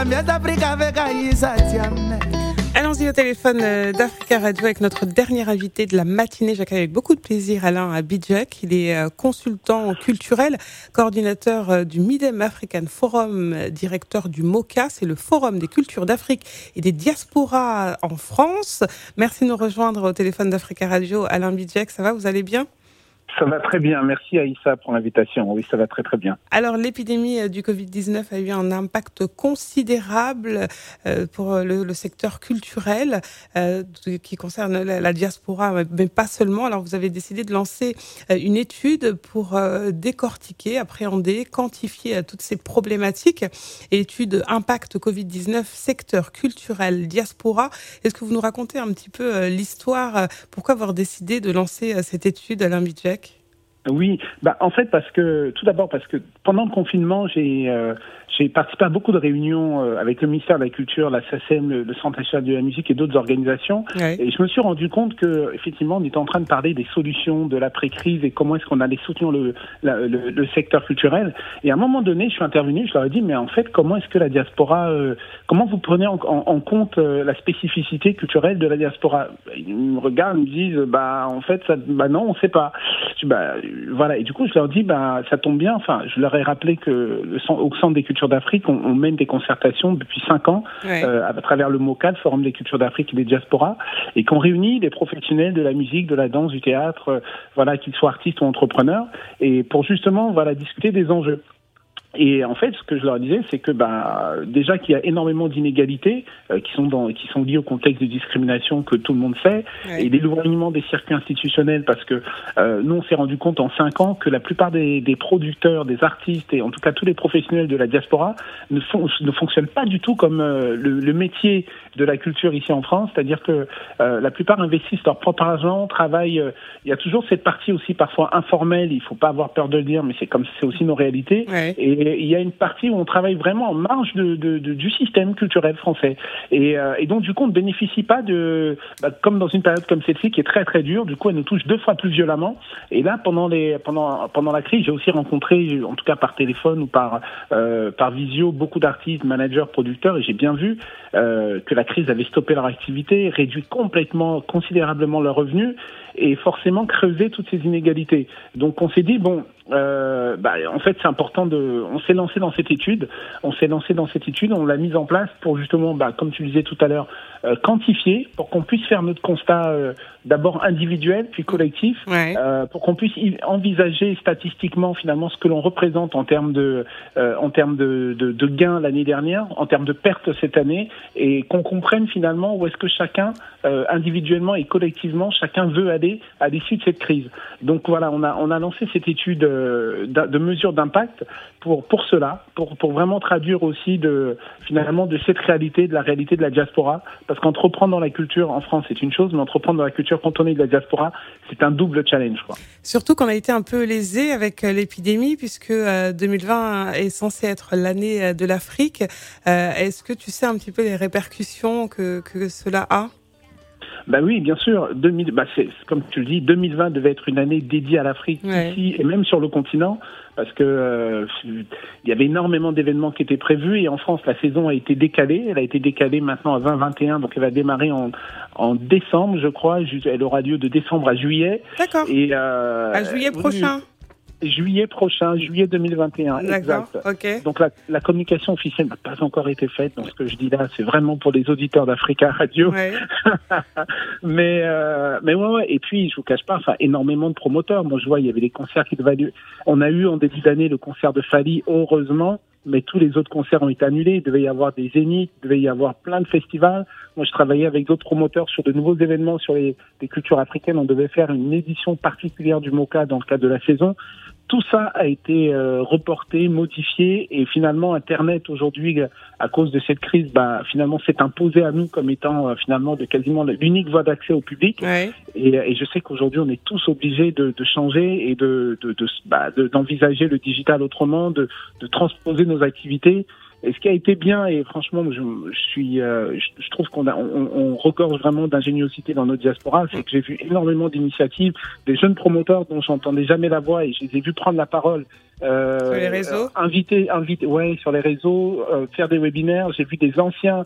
Allons-y au téléphone d'Africa Radio avec notre dernier invité de la matinée. J'accueille avec beaucoup de plaisir Alain Bidjek. Il est consultant culturel, coordinateur du Midem African Forum, directeur du MOCA, c'est le Forum des cultures d'Afrique et des diasporas en France. Merci de nous rejoindre au téléphone d'Africa Radio. Alain Bidjek, ça va, vous allez bien ? Ça va très bien, merci Aïssa pour l'invitation. Oui, ça va très très bien. Alors l'épidémie du Covid-19 a eu un impact considérable pour le secteur culturel qui concerne la diaspora, mais pas seulement. Alors vous avez décidé de lancer une étude pour décortiquer, appréhender, quantifier toutes ces problématiques. Étude impact Covid-19, secteur culturel, diaspora. Est-ce que vous nous racontez un petit peu l'histoire, pourquoi avoir décidé de lancer cette étude, Alain Bidjek ? Oui, en fait tout d'abord parce que pendant le confinement, j'ai participé à beaucoup de réunions avec le ministère de la Culture, la SACEM, le Centre national de la musique et d'autres organisations. Oui. Et je me suis rendu compte que effectivement, on était en train de parler des solutions de l'après-crise et comment est-ce qu'on allait soutenir le secteur culturel. Et à un moment donné, je suis intervenu, je leur ai dit, mais en fait, comment est-ce que la diaspora, comment vous prenez en compte la spécificité culturelle de la diaspora ? Ils me regardent, ils me disent, en fait, non, on sait pas. Voilà, et du coup je leur dis ça tombe bien, je leur ai rappelé que au Centre des cultures d'Afrique on mène des concertations depuis 5 ans à travers le MOCA, le Forum des cultures d'Afrique et des diasporas, et qu'on réunit des professionnels de la musique, de la danse, du théâtre, qu'ils soient artistes ou entrepreneurs, et pour justement discuter des enjeux. Et en fait, ce que je leur disais, c'est que déjà qu'il y a énormément d'inégalités qui sont liées au contexte de discrimination que tout le monde sait, et l'éloignement des circuits institutionnels, parce que nous, on s'est rendu compte en 5 ans que la plupart des producteurs, des artistes, et en tout cas tous les professionnels de la diaspora ne fonctionnent pas du tout comme le métier de la culture ici en France, c'est-à-dire que la plupart investissent leur propre argent, travaillent. Il y a toujours cette partie aussi parfois informelle, il ne faut pas avoir peur de le dire, mais c'est aussi nos réalités. Et il y a une partie où on travaille vraiment en marge du système culturel français. Et donc, du coup, on ne bénéficie pas comme dans une période comme celle-ci qui est très, très dure. Du coup, elle nous touche 2 fois plus violemment. Et là, pendant la crise, j'ai aussi rencontré, en tout cas par téléphone ou par visio, beaucoup d'artistes, managers, producteurs, et j'ai bien vu que la crise avait stoppé leur activité, réduit considérablement leurs revenus, et forcément creuser toutes ces inégalités. Donc on s'est dit, en fait c'est important on s'est lancé dans cette étude, on l'a mise en place pour justement, comme tu le disais tout à l'heure, quantifier, pour qu'on puisse faire notre constat d'abord individuel, puis collectif, pour qu'on puisse envisager statistiquement finalement ce que l'on représente en termes de gains l'année dernière, en termes de pertes cette année, et qu'on comprenne finalement où est-ce que chacun, individuellement et collectivement, chacun veut aller à l'issue de cette crise. Donc voilà, on a lancé cette étude de mesures d'impact pour cela, pour vraiment traduire aussi de cette réalité, de la réalité de la diaspora, parce qu'entreprendre dans la culture en France c'est une chose, mais entreprendre dans la culture quand on est de la diaspora, c'est un double challenge, quoi. Surtout qu'on a été un peu lésé avec l'épidémie, puisque 2020 est censé être l'année de l'Afrique. Est-ce que tu sais un petit peu les répercussions que cela a ? Oui, bien sûr. C'est comme tu le dis, 2020 devait être une année dédiée à l'Afrique ici et même sur le continent, parce que il y avait énormément d'événements qui étaient prévus, et en France la saison a été décalée. Elle a été décalée maintenant à 2021, donc elle va démarrer en décembre, je crois. Elle aura lieu de décembre à juillet. D'accord. Et à juillet prochain. Juillet prochain, juillet 2021. D'accord, exact. ok. Donc la communication officielle n'a pas encore été faite. Donc ce que je dis là, c'est vraiment pour les auditeurs d'Africa Radio. Ouais. mais ouais. Et puis je vous cache pas, énormément de promoteurs. Moi je vois, il y avait des concerts qui devaient lieu. On a eu en début d'année le concert de Fally, heureusement. Mais tous les autres concerts ont été annulés. Il devait y avoir des zéniths, il devait y avoir plein de festivals. Moi, je travaillais avec d'autres promoteurs sur de nouveaux événements sur les cultures africaines. On devait faire une édition particulière du MOCA dans le cadre de la saison. Tout ça a été reporté, modifié, et finalement Internet aujourd'hui, à cause de cette crise, finalement s'est imposé à nous comme étant finalement quasiment l'unique voie d'accès au public. Ouais. Et je sais qu'aujourd'hui on est tous obligés de changer et d'envisager le digital autrement, de transposer nos activités. Et ce qui a été bien, et franchement, je trouve on regorge vraiment d'ingéniosité dans notre diaspora, c'est que j'ai vu énormément d'initiatives, des jeunes promoteurs dont j'entendais jamais la voix et je les ai vus prendre la parole. Sur les réseaux, sur les réseaux, faire des webinaires. J'ai vu des anciens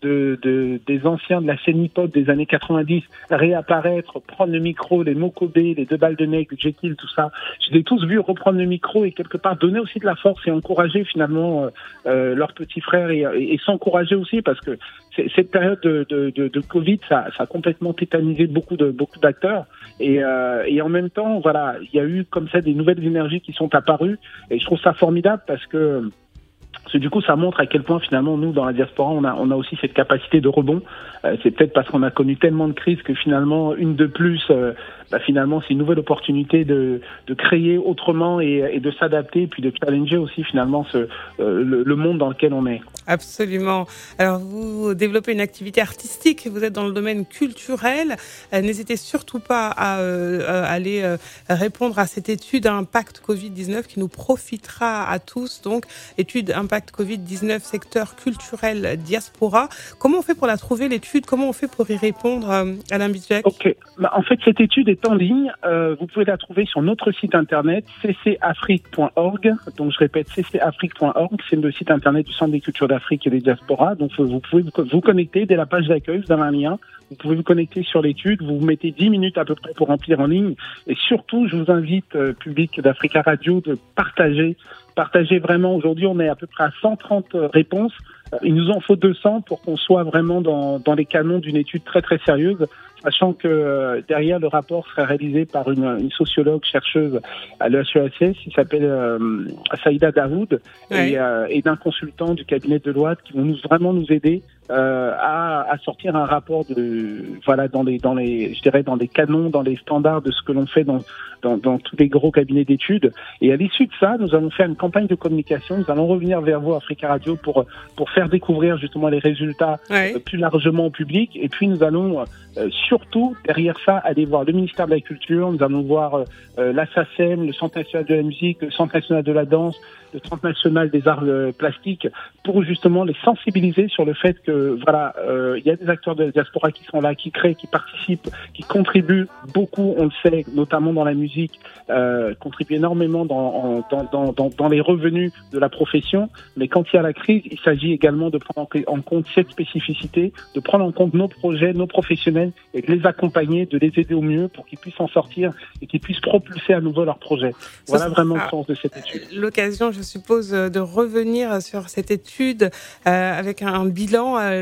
des anciens de la scène hip-hop des années 90 réapparaître, prendre le micro, les Mokobé, les Deux Balles de Nègre, Jekyll, tout ça. Je les ai tous vus reprendre le micro et quelque part donner aussi de la force et encourager finalement leurs petits frères et s'encourager aussi parce que cette période de Covid, ça a complètement tétanisé beaucoup d'acteurs et en même temps, voilà, il y a eu comme ça des nouvelles énergies qui sont apparues et je trouve ça formidable parce que du coup, ça montre à quel point finalement nous, dans la diaspora, on a aussi cette capacité de rebond. C'est peut-être parce qu'on a connu tellement de crises que finalement, une de plus, finalement, c'est une nouvelle opportunité de créer autrement et de s'adapter, et puis de challenger aussi finalement le monde dans lequel on est. Absolument. Alors, vous développez une activité artistique, vous êtes dans le domaine culturel. N'hésitez surtout pas à aller répondre à cette étude Impact Covid-19 qui nous profitera à tous. Donc, étude Impact Covid-19, secteur culturel, diaspora. Comment on fait pour la trouver, l'étude? Comment on fait pour y répondre, Alain Bizek? Ok. En fait, cette étude est en ligne. Vous pouvez la trouver sur notre site internet, ccafrique.org. Donc, je répète, ccafrique.org. C'est le site internet du Centre des cultures d'Afrique et des diasporas. Donc, vous pouvez vous connecter dès la page d'accueil. Vous avez un lien. Vous pouvez vous connecter sur l'étude. Vous vous mettez 10 minutes à peu près pour remplir en ligne. Et surtout, je vous invite, public d'Africa Radio, de partager vraiment. Aujourd'hui, on est à peu près à 130 réponses. Il nous en faut 200 pour qu'on soit vraiment dans les canons d'une étude très très sérieuse, sachant que derrière le rapport serait réalisé par une sociologue chercheuse à l'EHESS qui s'appelle Saïda Daoud, oui. et d'un consultant du cabinet de Deloitte qui vont vraiment nous aider à sortir un rapport dans les canons, dans les standards de ce que l'on fait dans tous les gros cabinets d'études. Et à l'issue de ça, nous allons faire une campagne de communication. Nous allons revenir vers vous, Africa Radio, pour faire découvrir justement les résultats plus largement au public. Et puis nous allons surtout, derrière ça, aller voir le ministère de la Culture. Nous allons voir la SACEM, le Centre national de la musique, le Centre national de la danse, le Centre national des arts plastiques, pour justement les sensibiliser sur le fait que il y a des acteurs de la diaspora qui sont là, qui créent, qui participent, qui contribuent beaucoup, on le sait, notamment dans la musique, contribuent énormément dans les revenus de la profession. Mais quand il y a la crise, il s'agit également de prendre en compte cette spécificité, de prendre en compte nos projets, nos professionnels et de les accompagner, de les aider au mieux pour qu'ils puissent en sortir et qu'ils puissent propulser à nouveau leur projet. Voilà vraiment le sens de cette étude. L'occasion, je suppose, de revenir sur cette étude avec un bilan à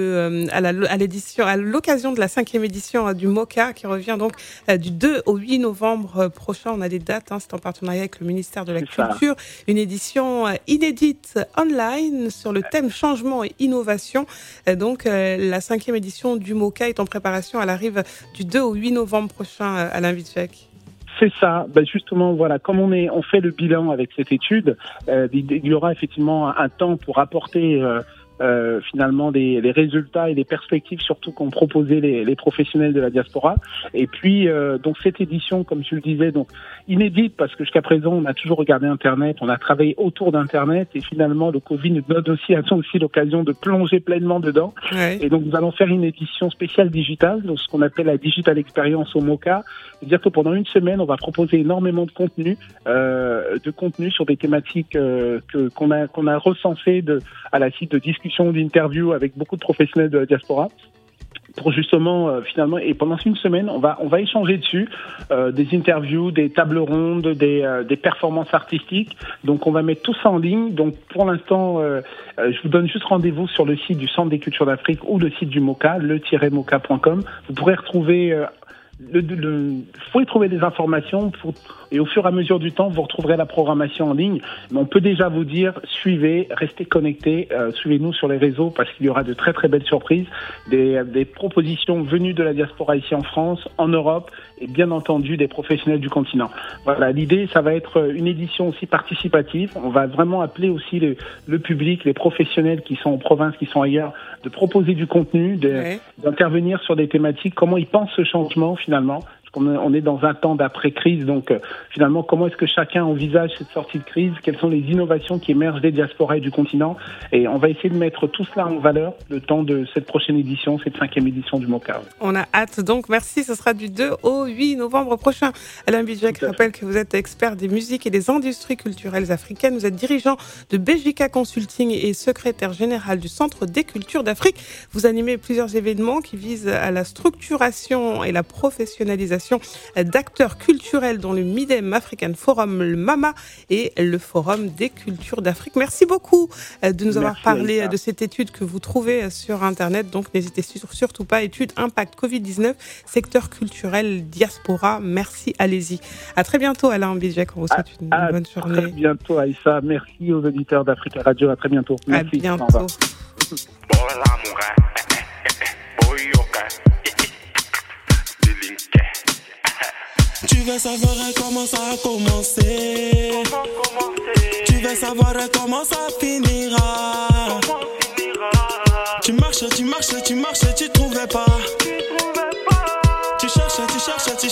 l'occasion de la 5e édition du MOCA qui revient donc du 2 au 8 novembre prochain. On a des dates, c'est en partenariat avec le ministère de la Culture. Une édition inédite online sur le thème changement et innovation. Donc la 5e édition du MOCA est en préparation. Elle arrive du 2 au 8 novembre prochain, Alain Bizek. C'est ça. Justement, voilà, comme on fait le bilan avec cette étude, il y aura effectivement un temps pour apporter finalement les résultats et les perspectives surtout qu'ont proposé les professionnels de la diaspora. Et puis donc cette édition, comme je le disais, donc inédite parce que jusqu'à présent on a toujours regardé Internet, on a travaillé autour d'Internet et finalement le Covid nous donne aussi l'occasion de plonger pleinement dedans. Ouais. Et donc nous allons faire une édition spéciale digitale, donc ce qu'on appelle la Digital Experience au MOCA. C'est-à-dire que pendant une semaine on va proposer énormément de contenu sur des thématiques qu'on a recensées à la suite de discussions, d'interviews avec beaucoup de professionnels de la diaspora pour justement finalement, et pendant une semaine on va échanger dessus, des interviews, des tables rondes, des performances artistiques. Donc on va mettre tout ça en ligne. Donc pour l'instant je vous donne juste rendez-vous sur le site du Centre des cultures d'Afrique ou le site du MOCA, le-moca.com. Vous pourrez retrouver vous pouvez trouver des informations et au fur et à mesure du temps, vous retrouverez la programmation en ligne. Mais on peut déjà vous dire, suivez, restez connectés, suivez-nous sur les réseaux parce qu'il y aura de très très belles surprises, des propositions venues de la diaspora ici en France, en Europe et bien entendu des professionnels du continent. Voilà, l'idée, ça va être une édition aussi participative. On va vraiment appeler aussi le public, les professionnels qui sont en province, qui sont ailleurs, de proposer du contenu, d'intervenir sur des thématiques, comment ils pensent ce changement finalement. qu'on est dans un temps d'après-crise. Donc, finalement, comment est-ce que chacun envisage cette sortie de crise? Quelles sont les innovations qui émergent des diasporas et du continent? Et on va essayer de mettre tout cela en valeur le temps de cette prochaine édition, cette 5e édition du MOCAV. On a hâte. Donc, merci. Ce sera du 2 au 8 novembre prochain. Alain Bidjek rappelle que vous êtes expert des musiques et des industries culturelles africaines. Vous êtes dirigeant de BJK Consulting et secrétaire général du Centre des cultures d'Afrique. Vous animez plusieurs événements qui visent à la structuration et la professionnalisation d'acteurs culturels dont le Midem African Forum, le MAMA et le Forum des cultures d'Afrique. Merci beaucoup de nous avoir parlé de cette étude que vous trouvez sur Internet. Donc, n'hésitez surtout pas. Étude Impact Covid-19, secteur culturel, diaspora. Merci, allez-y. À très bientôt, Alain Bidjek. On vous souhaite une bonne journée. À très bientôt, Aïssa. Merci aux auditeurs d'Africa Radio. À très bientôt. Merci. À bientôt. Tu veux savoir comment ça a commencé? Tu veux savoir comment ça finira? Tu marches, tu trouvais pas. Tu cherches, tu